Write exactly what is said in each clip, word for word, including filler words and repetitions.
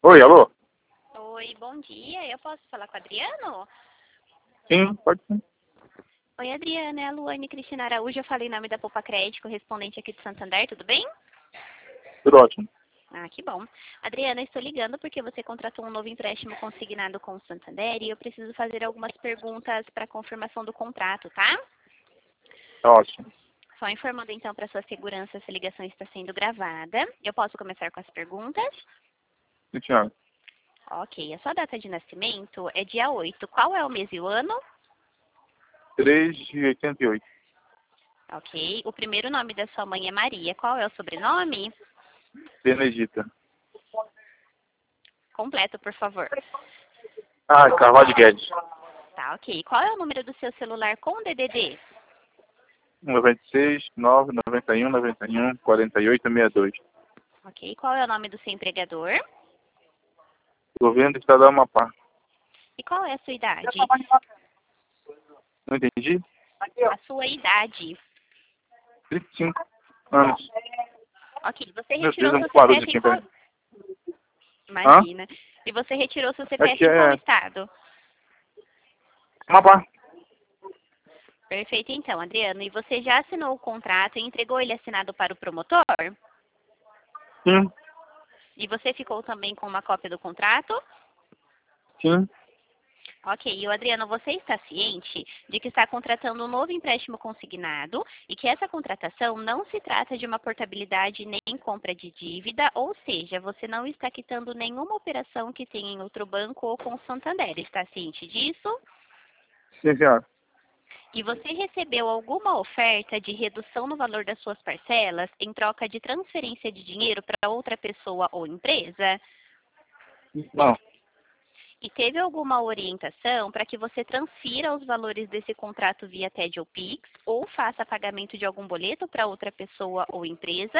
Oi, alô? Oi, bom dia. Eu posso falar com o Adriano? Sim, pode sim. Oi, Adriano. É a Luane Cristina Araújo. Eu falei em nome da Poupa Crédito, correspondente aqui de Santander. Tudo bem? Tudo ótimo. Ah, que bom. Adriana, eu estou ligando porque você contratou um novo empréstimo consignado com o Santander e eu preciso fazer algumas perguntas para confirmação do contrato, tá? Tá ótimo. Só informando então para sua segurança, essa ligação está sendo gravada. Eu posso começar com as perguntas? Sim, senhora. Ok. A sua data de nascimento é dia oito. Qual é o mês e o ano? três de oitenta e oito. Ok. O primeiro nome da sua mãe é Maria. Qual é o sobrenome? Benedita. Completo, por favor. Ah, Carvalho Guedes. Tá, ok. Qual é o número do seu celular com D D D? noventa e seis, nove, noventa e um, noventa e um, quarenta e oito, sessenta e dois. Ok. Qual é o nome do seu empregador? Governo do Estado do Amapá. E qual é a sua idade? Não entendi? A sua idade. trinta e cinco anos. Ok. Você Meu retirou Deus, é seu um barulho C P F aqui, em qual... velho. Imagina. E você retirou seu C P F Aqui em qual é estado? Amapá. Perfeito, então, Adriano. E você já assinou o contrato e entregou ele assinado para o promotor? Sim, E você ficou também com uma cópia do contrato? sim. Ok, e o Adriano, você está ciente de que está contratando um novo empréstimo consignado e que essa contratação não se trata de uma portabilidade nem compra de dívida, ou seja, você não está quitando nenhuma operação que tenha em outro banco ou com o Santander. Está ciente disso? Sim, senhora. E você recebeu alguma oferta de redução no valor das suas parcelas em troca de transferência de dinheiro para outra pessoa ou empresa? Não, E teve alguma orientação para que você transfira os valores desse contrato via T E D ou Pix ou faça pagamento de algum boleto para outra pessoa ou empresa?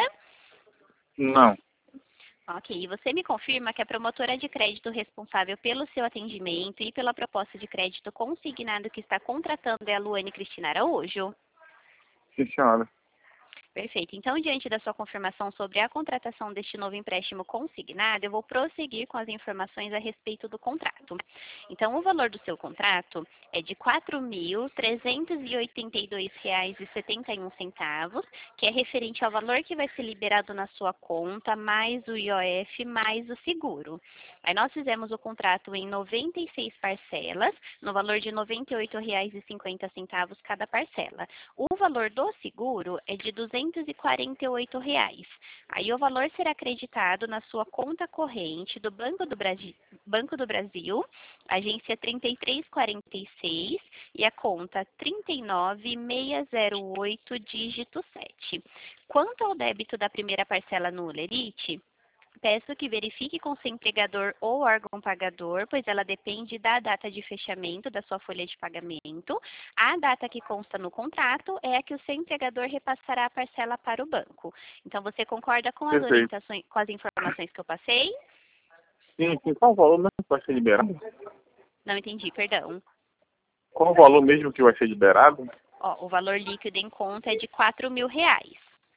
não. Ok, e você me confirma que a promotora de crédito responsável pelo seu atendimento e pela proposta de crédito consignado que está contratando é a Luane Cristina Araújo? Sim, senhora. Perfeito. Então, diante da sua confirmação sobre a contratação deste novo empréstimo consignado, eu vou prosseguir com as informações a respeito do contrato. Então, o valor do seu contrato é de quatro mil trezentos e oitenta e dois reais e setenta e um centavos, que é referente ao valor que vai ser liberado na sua conta, mais o I O F, mais o seguro. Aí nós fizemos o contrato em noventa e seis parcelas, no valor de noventa e oito reais e cinquenta centavos cada parcela. O valor do seguro é de duzentos e quarenta e oito reais. Aí o valor será acreditado na sua conta corrente do Banco do Brasil, Banco do Brasil, agência trinta e três quarenta e seis e a conta trinta e nove mil seiscentos e oito, dígito sete. Quanto ao débito da primeira parcela no Lerite, peço que verifique com seu empregador ou órgão pagador, pois ela depende da data de fechamento da sua folha de pagamento. A data que consta no contrato é a que o seu empregador repassará a parcela para o banco. Então, você concorda com as Perfeito. orientações, com as informações que eu passei? Sim, sim. Qual o valor mesmo que vai ser liberado? Não entendi, perdão. Qual o valor mesmo que vai ser liberado? Ó, o valor líquido em conta é de quatro mil reais.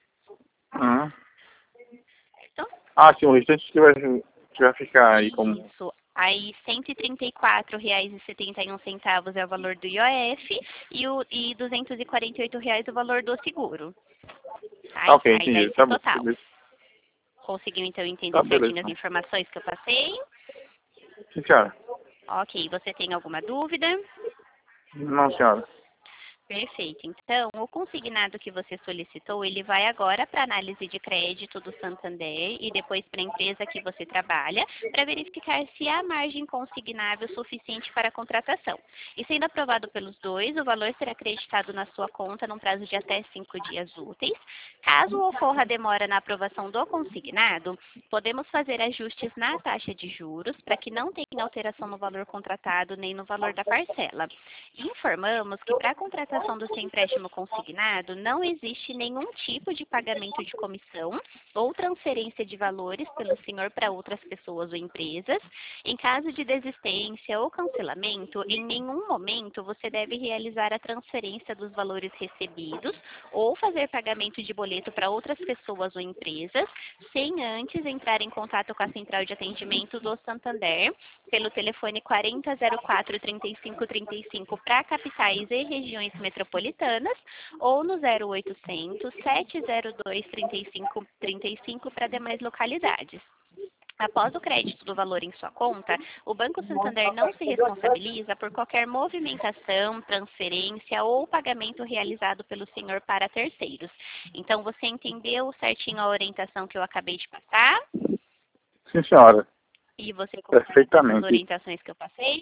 Ah, Certo? ah sim, o restante que vai, que vai ficar aí como... Isso. Aí, cento e trinta e quatro reais e setenta e um centavos é o valor do I O F e, o, e duzentos e quarenta e oito reais o valor do seguro. Ah, Aí, ok, aí dá entendi. esse Tá bom, total. beleza. Conseguiu, então, entender Tá, beleza. certinho as informações que eu passei? Sim, senhora. Ok. Você tem alguma dúvida? Não, senhora. Perfeito. Então, o consignado que você solicitou, ele vai agora para análise de crédito do Santander e depois para a empresa que você trabalha, para verificar se há margem consignável suficiente para a contratação. E sendo aprovado pelos dois, o valor será acreditado na sua conta num prazo de até cinco dias úteis. Caso ocorra demora na aprovação do consignado, podemos fazer ajustes na taxa de juros para que não tenha alteração no valor contratado nem no valor da parcela. Informamos que para a contratação contratação do seu empréstimo consignado, não existe nenhum tipo de pagamento de comissão ou transferência de valores pelo senhor para outras pessoas ou empresas. Em caso de desistência ou cancelamento, em nenhum momento você deve realizar a transferência dos valores recebidos ou fazer pagamento de boleto para outras pessoas ou empresas, sem antes entrar em contato com a central de atendimento do Santander pelo telefone quarenta zero quatro, trinta e cinco trinta e cinco para capitais e regiões metropolitanas ou no zero oitocentos, sete zero dois, trinta e cinco trinta e cinco para demais localidades. Após o crédito do valor em sua conta, o Banco Santander não se responsabiliza por qualquer movimentação, transferência ou pagamento realizado pelo senhor para terceiros. Então, você entendeu certinho a orientação que eu acabei de passar? Sim, senhora. E você concorda com as Perfeitamente. orientações que eu passei?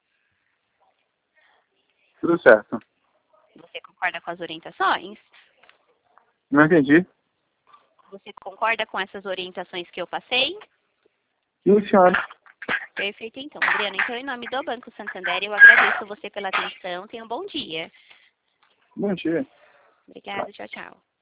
Tudo certo. Você concorda com as orientações? Não entendi. Você concorda com essas orientações que eu passei? Sim, senhora. Perfeito, então. Adriana, então, em nome do Banco Santander, eu agradeço você pela atenção. Tenha um bom dia. Bom dia. Obrigada, tchau, tchau.